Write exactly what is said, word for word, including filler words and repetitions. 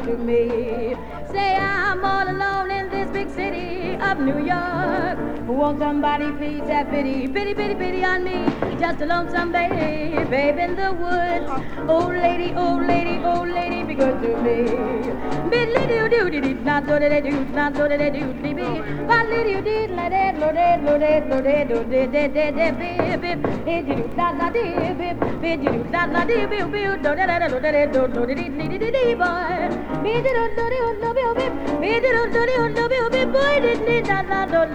to me. Say I'm all alone in this big city of New York. Won't somebody please have pity, pity, pity, pity on me? Just a lonesome baby, babe in the woods. Old lady, old lady, old lady, be good to me. Biddly doo doo doo doo, not do de doo, not do de doo dee bee. Biddly doo doo, la de lo de lo de lo de do de de de de bip bip. Bid you do la la dee bip, bid you do la la dee bip bip. Do de da da do de do do de dee dee dee dee boy. Bid you do do do do bip bip, bid you do do do do bip bip boy. Dee dee da da do.